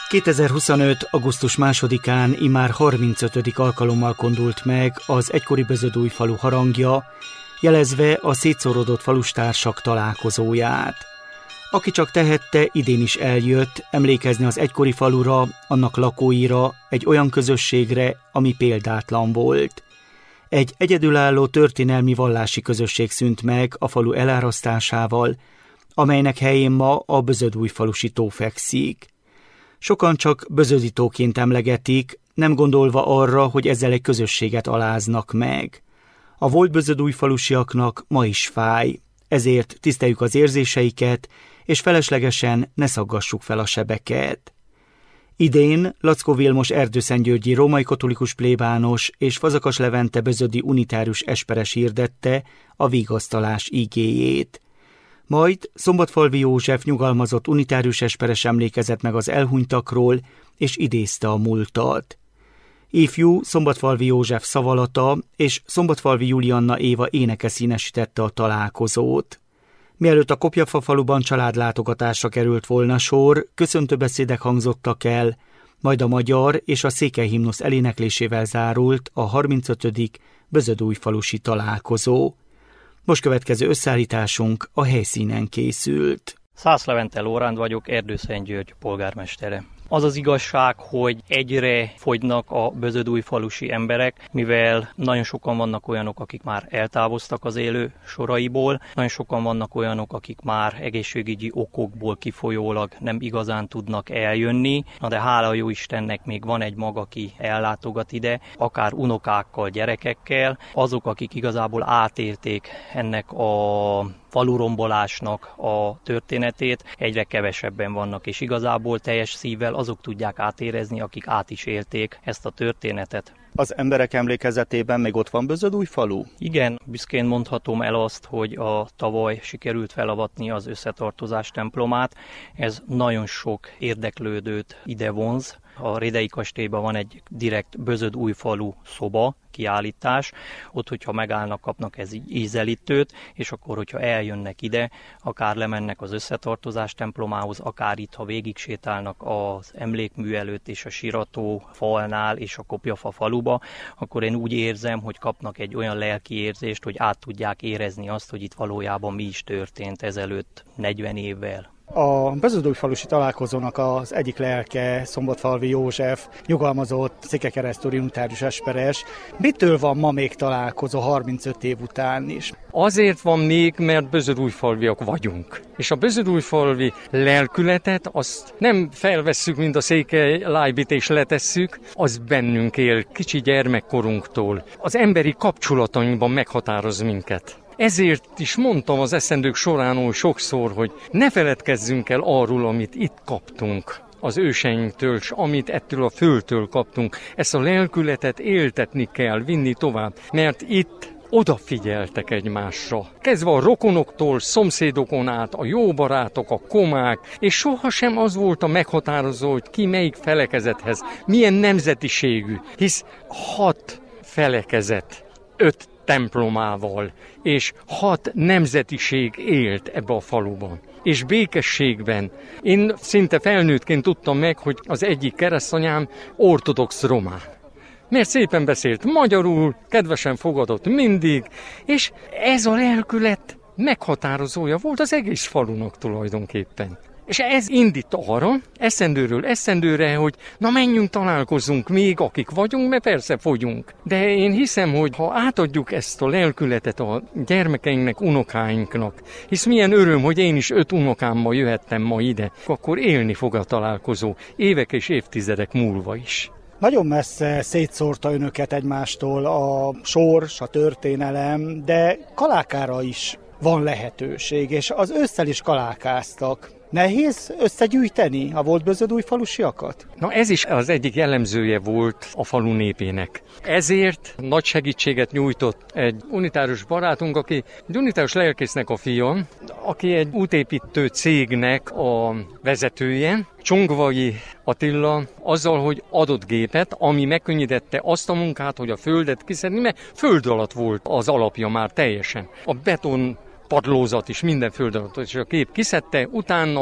2025. augusztus 2-án immár 35. alkalommal kondult meg az egykori Bözödújfalu harangja, jelezve a szétszórodott falustársak találkozóját. Aki csak tehette, idén is eljött emlékezni az egykori falura, annak lakóira, egy olyan közösségre, ami példátlan volt. Egy egyedülálló történelmi vallási közösség szűnt meg a falu elárasztásával, amelynek helyén ma a Bözödújfalusi tó fekszik. Sokan csak Bözödi tóként emlegetik, nem gondolva arra, hogy ezzel egy közösséget aláznak meg. A volt bözödújfalusiaknak ma is fáj, ezért tiszteljük az érzéseiket, és feleslegesen ne szaggassuk fel a sebeket. Idén Lackó Vilmos erdőszentgyörgyi római katolikus plébános és Fazakas Levente bözödi unitárius esperes hirdette a vigasztalás igéjét. Majd Szombatfalvi József nyugalmazott unitárius esperes emlékezett meg az elhunytakról, és idézte a múltat. Ifjú Szombatfalvi József szavalata és Szombatfalvi Julianna Éva éneke színesítette a találkozót. Mielőtt a Kopjafa faluban családlátogatásra került volna sor, köszöntőbeszédek hangzottak el, majd a magyar és a székely himnusz eléneklésével zárult a 35. Bözödújfalusi találkozó. Most következő összeállításunk a helyszínen készült. Szász Levente Lóránd vagyok, Erdőszentgyörgy polgármestere. Az az igazság, hogy egyre fogynak a bözödújfalusi emberek, mivel nagyon sokan vannak olyanok, akik már eltávoztak az élő soraiból, nagyon sokan vannak olyanok, akik már egészségügyi okokból kifolyólag nem igazán tudnak eljönni, de hála jó Istennek még van egy mag, aki ellátogat ide, akár unokákkal, gyerekekkel, azok, akik igazából átélték ennek a falurombolásnak a történetét, egyre kevesebben vannak, és igazából teljes szívvel azok tudják átérezni, akik át is élték ezt a történetet. Az emberek emlékezetében még ott van Bözödújfalu? Igen, büszkén mondhatom el azt, hogy a tavaly sikerült felavatni az összetartozás templomát. Ez nagyon sok érdeklődőt ide vonz. A Rédei kastélyban van egy direkt Bözödújfalu szoba, kiállítás, ott, hogyha megállnak, kapnak ez ízelítőt, és akkor, hogyha eljönnek ide, akár lemennek az összetartozás templomához, akár itt, ha végig sétálnak az emlékmű előtt és a Sirató falnál és a Kopjafa faluba, akkor én úgy érzem, hogy kapnak egy olyan lelki érzést, hogy át tudják érezni azt, hogy itt valójában mi is történt ezelőtt 40 évvel. A Bözödújfalusi találkozónak az egyik lelke Szombatfalvi József, nyugalmazott székelykeresztúri unitárius esperes. Mitől van ma még találkozó 35 év után is? Azért van még, mert bözödújfalviak vagyunk. És a bözödújfalvi lelkületet azt nem felvesszük, mint a székely lájbit és letesszük, az bennünk él kicsi gyermekkorunktól. Az emberi kapcsolatainkban meghatároz minket. Ezért is mondtam az eszendők során sokszor, hogy ne feledkezzünk el arról, amit itt kaptunk az őseinktől, és amit ettől a földtől kaptunk. Ezt a lelkületet éltetni kell, vinni tovább, mert itt odafigyeltek egymásra. Kezdve a rokonoktól, szomszédokon át, a jó barátok, a komák, és sohasem az volt a meghatározó, hogy ki melyik felekezethez, milyen nemzetiségű, hisz 6 felekezet, 5 templomával, és 6 nemzetiség élt ebbe a faluban. És békességben. Én szinte felnőttként tudtam meg, hogy az egyik keresztanyám ortodox román. Mert szépen beszélt magyarul, kedvesen fogadott mindig, és ez a lelkület meghatározója volt az egész falunak tulajdonképpen. És ez indít arra, eszendőről eszendőre, hogy na menjünk, találkozzunk még, akik vagyunk, mert persze fogyunk. De én hiszem, hogy ha átadjuk ezt a lelkületet a gyermekeinknek, unokáinknak, hisz milyen öröm, hogy én is 5 unokámmal jöhettem ma ide, akkor élni fog a találkozó évek és évtizedek múlva is. Nagyon messze szétszórta önöket egymástól a sors, a történelem, de kalákára is van lehetőség, és az ősszel is kalákáztak. Nehéz összegyűjteni a volt bözödújfalusiakat? Na ez is az egyik jellemzője volt a falu népének. Ezért nagy segítséget nyújtott egy unitárius barátunk, aki egy unitárius lelkésznek a fia, aki egy útépítő cégnek a vezetője, Csongvai Attila, azzal, hogy adott gépet, ami megkönnyítette azt a munkát, hogy a földet kiszedni, mert föld alatt volt az alapja már teljesen. A beton padlózat is minden föld alatt, és a gép kiszedte, utána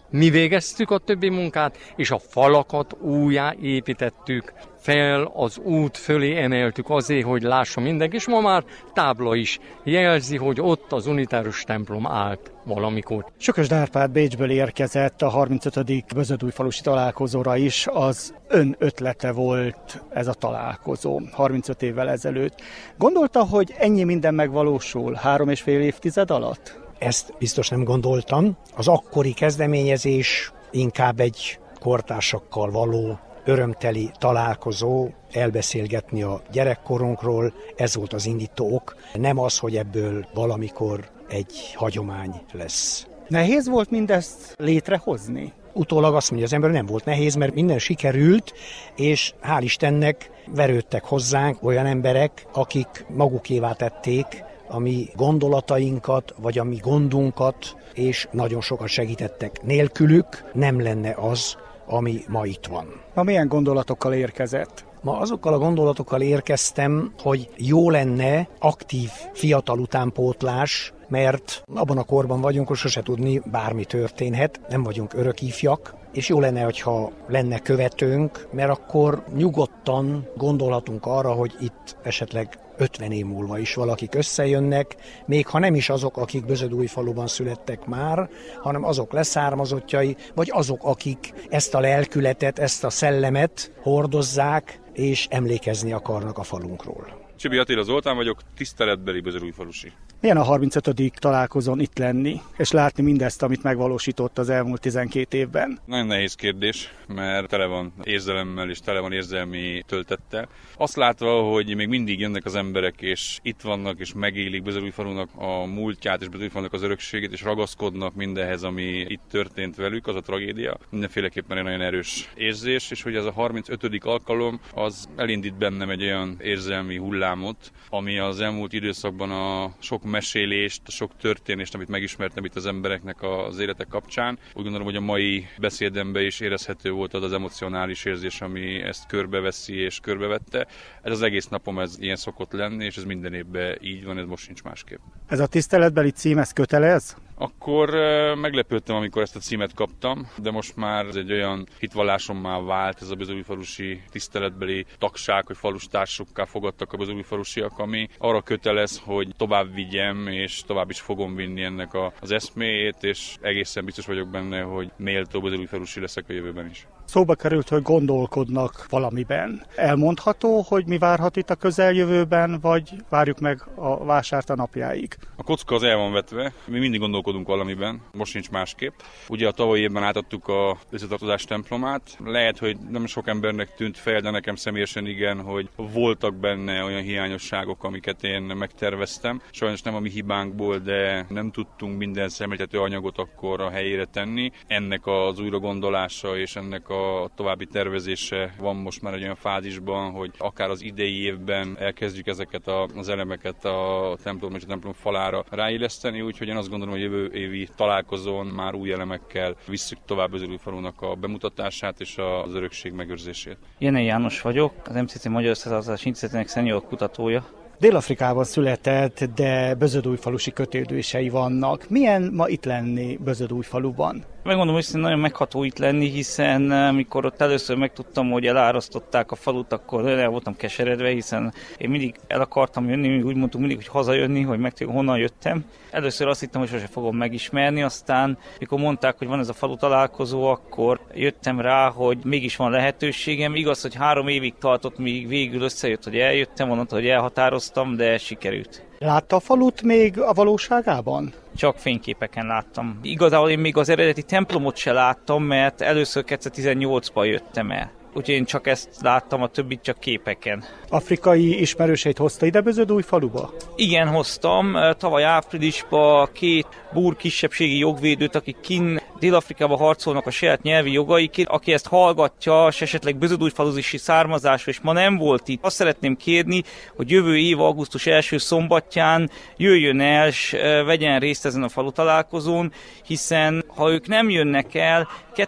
Mi végeztük a többi munkát, és a falakat újjáépítettük, fel az út fölé emeltük azért, hogy lássa mindenki, és ma már tábla is jelzi, hogy ott az unitárius templom állt valamikor. Sökösd Árpád Bécsből érkezett a 35. Bözödújfalusi találkozóra is. Az ön ötlete volt ez a találkozó 35 évvel ezelőtt. Gondolta, hogy ennyi minden megvalósul 3,5 évtized alatt? Ezt biztos nem gondoltam. Az akkori kezdeményezés inkább egy kortársakkal való örömteli találkozó, elbeszélgetni a gyerekkorunkról, ez volt az indító ok, nem az, hogy ebből valamikor egy hagyomány lesz. Nehéz volt mindezt létrehozni? Utólag azt mondja az ember, nem volt nehéz, mert minden sikerült, és hál' Istennek verődtek hozzánk olyan emberek, akik magukévá tették a mi gondolatainkat, vagy a mi gondunkat, és nagyon sokat segítettek. Nélkülük nem lenne az, ami ma itt van. Ma milyen gondolatokkal érkezett? Ma azokkal a gondolatokkal érkeztem, hogy jó lenne aktív fiatal utánpótlás, mert abban a korban vagyunk, hogy sose tudni, bármi történhet, nem vagyunk örök ifjak, és jó lenne, hogyha lenne követőnk, mert akkor nyugodtan gondolhatunk arra, hogy itt esetleg 50 év múlva is valakik összejönnek, még ha nem is azok, akik Bözödújfaluban születtek már, hanem azok leszármazottjai, vagy azok, akik ezt a lelkületet, ezt a szellemet hordozzák, és emlékezni akarnak a falunkról. Csibi Attila Zoltán vagyok, tiszteletbeli Bözödújfalusi. Milyen a 35. találkozón itt lenni, és látni mindezt, amit megvalósított az elmúlt 12 évben? Nagyon nehéz kérdés, mert tele van érzelemmel és tele van érzelmi töltettel. Azt látva, hogy még mindig jönnek az emberek, és itt vannak, és megélik Bözödújfalunak a múltját, és Bözödújfalunak az örökségét, és ragaszkodnak mindenhez, ami itt történt velük, az a tragédia. Mindenféleképpen egy nagyon erős érzés, és hogy ez a 35. alkalom, az elindít bennem egy olyan érzelmi hullámot, ami az elmúlt időszakban a sok mesélést, a sok történést, amit megismertem itt az embereknek az életek kapcsán. Úgy gondolom, hogy a mai beszédemben is érezhető volt az emocionális érzés, ami ezt körbeveszi és körbevette. Ez az egész napom ez ilyen szokott lenni, és ez minden évben így van, ez most sincs másképp. Ez a tiszteletbeli cím, ez kötelez? Akkor meglepődtem, amikor ezt a címet kaptam, de most már ez egy olyan hitvallásommá vált ez a bözödújfalusi tiszteletbeli tagság, hogy falustársukkal fogadtak a bözödújfalusiak, ami arra kötelez, hogy tovább vigyem, és tovább is fogom vinni ennek az eszméjét, és egészen biztos vagyok benne, hogy méltó bözödújfalusi leszek a jövőben is. Szóba került, hogy gondolkodnak valamiben. Elmondható, hogy mi várhat itt a közeljövőben, vagy várjuk meg a vásárt a napjáig? A kocka az el van vetve, mi mindig gondolkodunk valamiben, most nincs másképp. Ugye a tavalyi évben átadtuk a összetartozás templomát. Lehet, hogy nem sok embernek tűnt fel, de nekem személyesen igen, hogy voltak benne olyan hiányosságok, amiket én megterveztem. Sajnos nem a mi hibánkból, de nem tudtunk minden szemléltető anyagot akkor a helyére tenni. Ennek az újragondolása és ennek a további tervezése van most már egy olyan fázisban, hogy akár az idei évben elkezdjük ezeket az elemeket a templom és a templom falára ráilleszteni, úgyhogy én azt gondolom, hogy jövő évi találkozón már új elemekkel visszük tovább Bözödújfalunak a bemutatását és az örökség megőrzését. Jenei János vagyok, az MCC Magyar Összetartozás Intézetének szenior kutatója. Dél-Afrikában született, de bözödújfalusi kötődései vannak. Milyen ma itt lenni Bözödújfaluban? Megmondom, hogy nagyon megható itt lenni, hiszen amikor ott először megtudtam, hogy elárasztották a falut, akkor el voltam keseredve, hiszen én mindig el akartam jönni, úgy mondtuk mindig, hogy hazajönni, hogy megtudjuk, honnan jöttem. Először azt hittem, hogy sose fogom megismerni, aztán mikor mondták, hogy van ez a falu találkozó, akkor jöttem rá, hogy mégis van lehetőségem. Igaz, hogy 3 évig tartott, míg végül összejött, hogy eljöttem, onnantól, hogy elhatároztam, de sikerült. Látta a falut még a valóságában? Csak fényképeken láttam. Igazából én még az eredeti templomot se láttam, mert először 2018-ban jöttem el. Úgyhogy én csak ezt láttam, a többit csak képeken. Afrikai ismerőseit hozta ide Bözödújfaluba? Igen, hoztam. Tavaly áprilisban 2 búr kisebbségi jogvédőt, akik kint Dél-Afrikában harcolnak a saját nyelvi jogaikért. Aki ezt hallgatja, és esetleg bözödújfalusi származású, és ma nem volt itt, azt szeretném kérni, hogy jövő év augusztus első szombatján jöjjön el, és vegyen részt ezen a falu találkozón, hiszen ha ők nem jönnek el,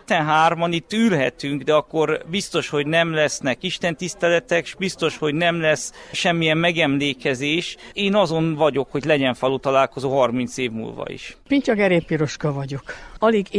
2-3 itt ülhetünk, de akkor biztos, hogy nem lesznek istentiszteletek, és biztos, hogy nem lesz semmilyen megemlékezés. Én azon vagyok, hogy legyen falu találkozó 30 év múlva is. Pincsa Geré Piroska vagyok. Alig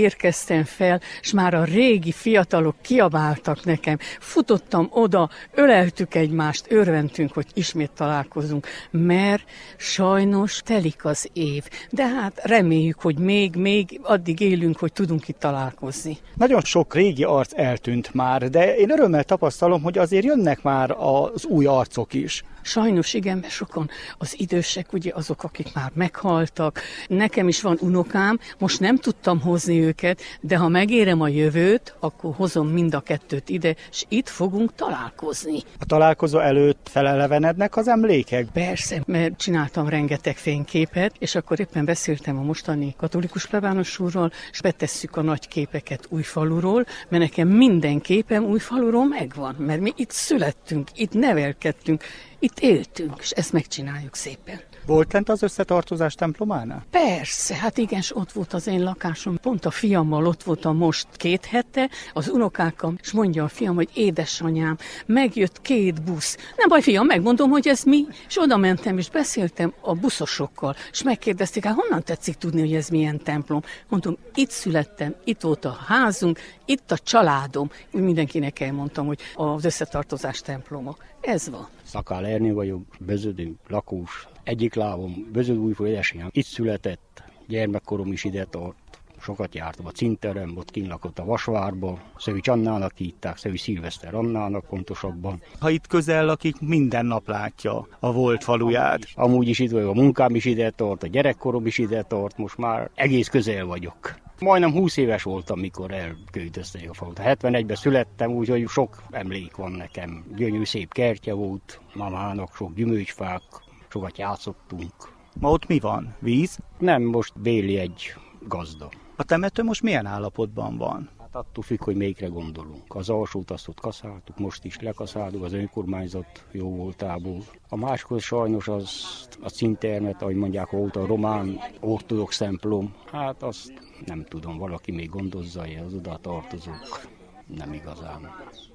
érkeztem fel, és már a régi fiatalok kiabáltak nekem. Futottam oda, öleltük egymást, örventünk, hogy ismét találkozunk, mert sajnos telik az év. De hát reméljük, hogy még addig élünk, hogy tudunk itt találkozni. Nagyon sok régi arc eltűnt már, de én örömmel tapasztalom, hogy azért jönnek már az új arcok is. Sajnos igen, mert sokan az idősek, ugye azok, akik már meghaltak. Nekem is van unokám, most nem tudtam hozni őket, de ha megérem a jövőt, akkor hozom mind a kettőt ide, és itt fogunk találkozni. A találkozó előtt felelevenednek az emlékek? Persze, mert csináltam rengeteg fényképet, és akkor éppen beszéltem a mostani katolikus plebános úrral, és betesszük a nagy képeket Újfaluról, mert nekem minden képem Újfaluról megvan, mert mi itt születtünk, itt nevelkedtünk, itt éltünk, és ezt megcsináljuk szépen. Volt lent az összetartozás templománál? Persze, hát igen, és ott volt az én lakásom. Pont a fiammal ott voltam most 2 hete, az unokákkal, és mondja a fiam, hogy édesanyám, megjött 2 busz. Nem baj, fiam, megmondom, hogy ez mi. És oda mentem, és beszéltem a buszosokkal, és megkérdezték, hát honnan tetszik tudni, hogy ez milyen templom? Mondom, itt születtem, itt volt a házunk, itt a családom. Úgy mindenkinek elmondtam, hogy az összetartozás temploma. Ez van. Szakál Ernő vagyok, Bözödő lakós. Egyik lábom Bözödújfalu édesanyám. Itt született, gyermekkorom is ide tart. Sokat jártam a Cinterem, ott kint lakott a Vasvárba. Szövics Annának hívták, Szövics Szilveszter Annának pontosabban. Ha itt közel lakik, minden nap látja a volt faluját. Amúgy is itt vagyok, a munkám is ide tart, a gyerekkorom is ide tart, most már egész közel vagyok. Majdnem 20 éves voltam, mikor elköltözték a falut. 71-ben születtem, úgyhogy sok emlék van nekem. Gyönyörű szép kertje volt, mamának sok gyümölcsfák, sokat játszottunk. Ma ott mi van? Víz? Nem, most béli egy gazda. A temető most milyen állapotban van? Hát attól függ, hogy melyikre gondolunk. Az alsót azt ott kaszáltuk, most is lekaszáltuk, az önkormányzat jó voltából. A másik sajnos az a Cintermet, ahogy mondják, volt a román ortodox templom. Hát azt nem tudom, valaki még gondozza, az oda tartozók. Nem igazán.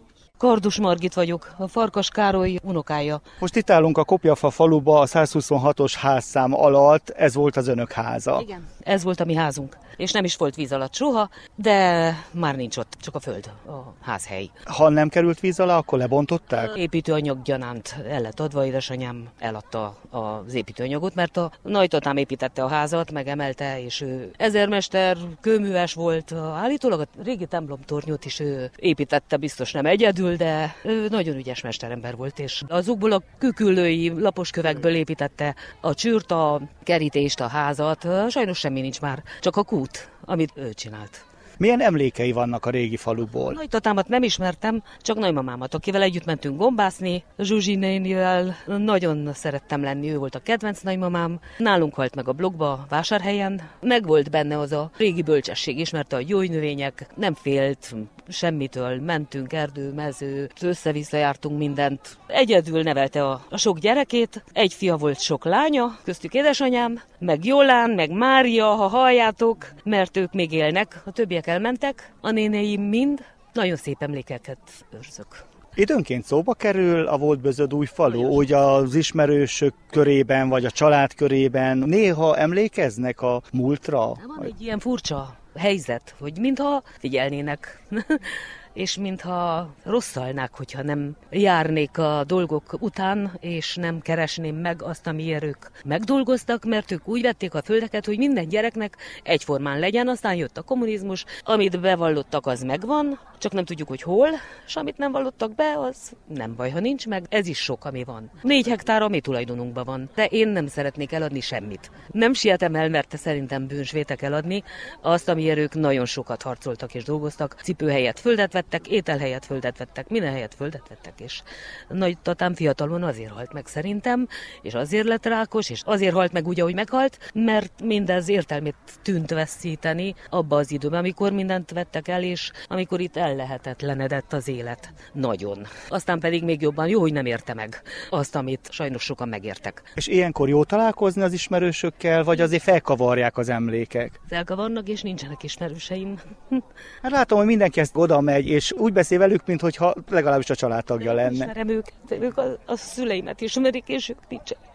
Kardus Margit vagyok, a Farkas Károly unokája. Most itt állunk a Kopjafa faluba, a 126-os házszám alatt, ez volt az önök háza. Igen, ez volt a mi házunk. És nem is volt víz alatt soha, de már nincs ott, csak a föld, a házhely. Ha nem került víz alá, akkor lebontották? Építőanyag gyanánt el lett adva, édesanyám eladta az építőanyagot, mert a nagytatám építette a házat, megemelte, és ő ezermester, kőműves volt. Állítólag a régi templomtornyot is ő építette, biztos nem egyedül, de ő nagyon ügyes mesterember volt, és azokból a küküllői laposkövekből építette a csűrt, a kerítést, a házat. Sajnos semmi nincs már, csak a kút, amit ő csinált. Milyen emlékei vannak a régi faluból? Nagytatámat nem ismertem, csak nagymamámat, akivel együtt mentünk gombászni. Zsuzsi nénivel nagyon szerettem lenni, ő volt a kedvenc nagymamám. Nálunk halt meg a blokkba, Vásárhelyen. Megvolt benne az a régi bölcsesség, ismerte a gyógynövények, nem félt semmitől, mentünk erdő, mező, össze-vissza jártunk mindent. Egyedül nevelte a sok gyerekét, egy fia volt, sok lánya, köztük édesanyám, meg Jolán, meg Mária, ha halljátok, mert ők még élnek, a többiek elmentek, a nénéim mind. Nagyon szép emlékeket őrzök. Időnként szóba kerül a volt Bözödújfalu, úgy az ismerősök körében, vagy a család körében. Néha emlékeznek a múltra? Van egy ilyen furcsa helyzet, hogy mintha figyelnének, és mintha rosszalnák, hogyha nem járnék a dolgok után, és nem keresném meg azt, amiért ők megdolgoztak, mert ők úgy vették a földeket, hogy minden gyereknek egyformán legyen, aztán jött a kommunizmus, amit bevallottak, az megvan, csak nem tudjuk, hogy hol, és amit nem vallottak be, az nem baj, ha nincs meg, ez is sok, ami van. 4 hektár a mi tulajdonunkban van, de én nem szeretnék eladni semmit. Nem sietem el, mert szerintem bűnsvétek eladni azt, amiért ők nagyon sokat harcoltak és dolgoztak, cipő helyett földet vettek, étel helyett földet vettek, minden helyett földet vettek, és nagytatám fiatalon azért halt meg szerintem, és azért lett rákos, és azért halt meg úgy, ahogy meghalt, mert mindez értelmét tűnt veszíteni abba az időben, amikor mindent vettek el, és amikor itt ellehetetlenedett az élet. Nagyon. Aztán pedig még jobban jó, hogy nem érte meg azt, amit sajnos sokan megértek. És ilyenkor jó találkozni az ismerősökkel, vagy azért felkavarják az emlékek? Felkavarnak, és nincsenek ismerőseim. Hát látom, hogy mindenki ezt oda megy, és úgy beszél velük, mintha legalábbis a családtagja lenne. Ismerem őket, ők a szüleimet ismerik, és ők nincsenek.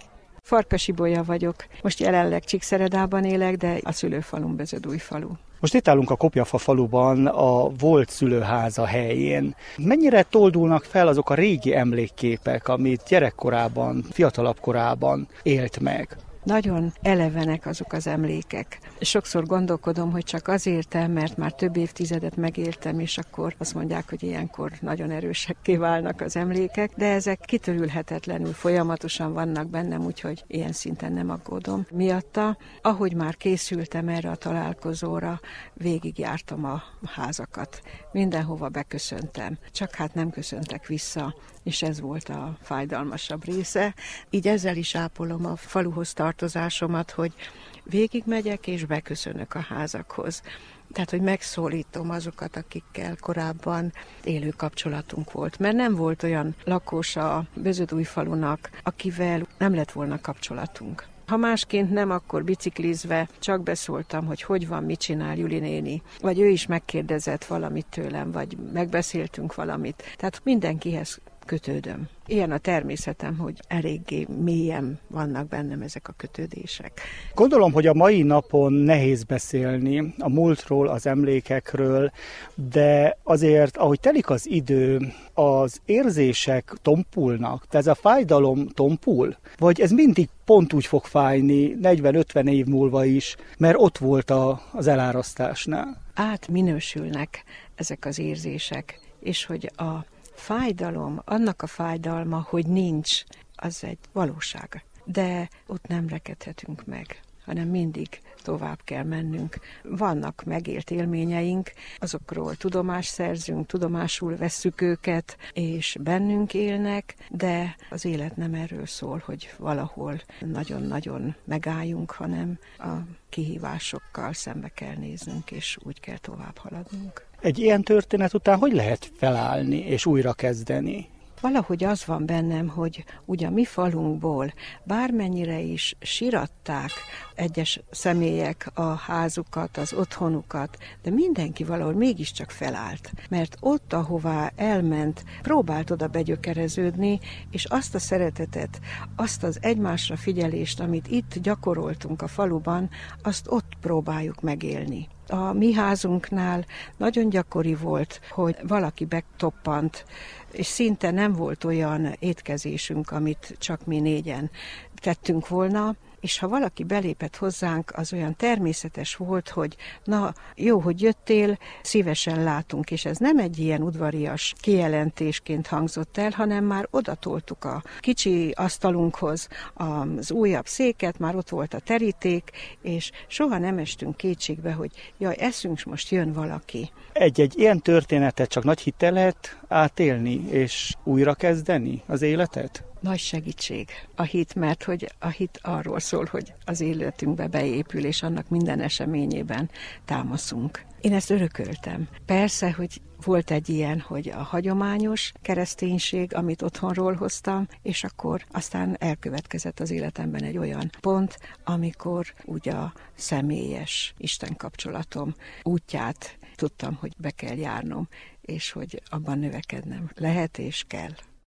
Farkasipolya vagyok. Most jelenleg Csíkszeredában élek, de a szülőfalum Bezödújfalu. Most itt állunk a Kopjafa faluban, a volt szülőháza helyén. Mennyire toldulnak fel azok a régi emlékképek, amit gyerekkorában, fiatalabb korában élt meg? Nagyon elevenek azok az emlékek. Sokszor gondolkodom, hogy csak azért, mert már több évtizedet megéltem, és akkor azt mondják, hogy ilyenkor nagyon erősekké válnak az emlékek, de ezek kitörülhetetlenül folyamatosan vannak bennem, úgyhogy ilyen szinten nem aggódom miatta. Ahogy már készültem erre a találkozóra, végigjártam a házakat. Mindenhova beköszöntem, csak hát nem köszöntek vissza, és ez volt a fájdalmasabb része. Így ezzel is ápolom a faluhoz tartozásomat, hogy végigmegyek és beköszönök a házakhoz. Tehát, hogy megszólítom azokat, akikkel korábban élő kapcsolatunk volt. Mert nem volt olyan lakós a Bezödújfalunak, akivel nem lett volna kapcsolatunk. Ha másként nem, akkor biciklizve csak beszóltam, hogy van, mit csinál Juli néni. Vagy ő is megkérdezett valamit tőlem, vagy megbeszéltünk valamit. Tehát mindenkihez kötődöm. Ilyen a természetem, hogy eléggé mélyen vannak bennem ezek a kötődések. Gondolom, hogy a mai napon nehéz beszélni a múltról, az emlékekről, de azért, ahogy telik az idő, az érzések tompulnak, tehát ez a fájdalom tompul, vagy ez mindig pont úgy fog fájni 40-50 év múlva is, mert ott volt az elárasztásnál. Átminősülnek ezek az érzések, és hogy a fájdalom, annak a fájdalma, hogy nincs, az egy valóság. De ott nem rekedhetünk meg, hanem mindig tovább kell mennünk. Vannak megélt élményeink, azokról tudomást szerzünk, tudomásul vesszük őket, és bennünk élnek, de az élet nem erről szól, hogy valahol nagyon-nagyon megálljunk, hanem a kihívásokkal szembe kell néznünk, és úgy kell tovább haladnunk. Egy ilyen történet után hogy lehet felállni és újra kezdeni? Valahogy az van bennem, hogy ugye a mi falunkból bármennyire is siratták egyes személyek a házukat, az otthonukat, de mindenki valahol mégiscsak felállt. Mert ott, ahová elment, próbált oda begyökereződni, és azt a szeretetet, azt az egymásra figyelést, amit itt gyakoroltunk a faluban, azt ott próbáljuk megélni. A mi házunknál nagyon gyakori volt, hogy valaki betoppant, és szinte nem volt olyan étkezésünk, amit csak mi négyen tettünk volna, és ha valaki belépett hozzánk, az olyan természetes volt, hogy na, jó, hogy jöttél, szívesen látunk, és ez nem egy ilyen udvarias kijelentésként hangzott el, hanem már odatoltuk a kicsi asztalunkhoz az újabb széket, már ott volt a teríték, és soha nem estünk kétségbe, hogy jaj, eszünk, most jön valaki. Egy ilyen történetet csak nagy hittel lehet átélni, és újra kezdeni az életet? Nagy segítség a hit, mert hogy a hit arról szól, hogy az életünkbe beépül, és annak minden eseményében támaszunk. Én ezt örököltem. Persze, hogy volt egy ilyen, hogy a hagyományos kereszténység, amit otthonról hoztam, és akkor aztán elkövetkezett az életemben egy olyan pont, amikor úgy a személyes Isten kapcsolatom útját tudtam, hogy be kell járnom, és hogy abban növekednem lehet és kell.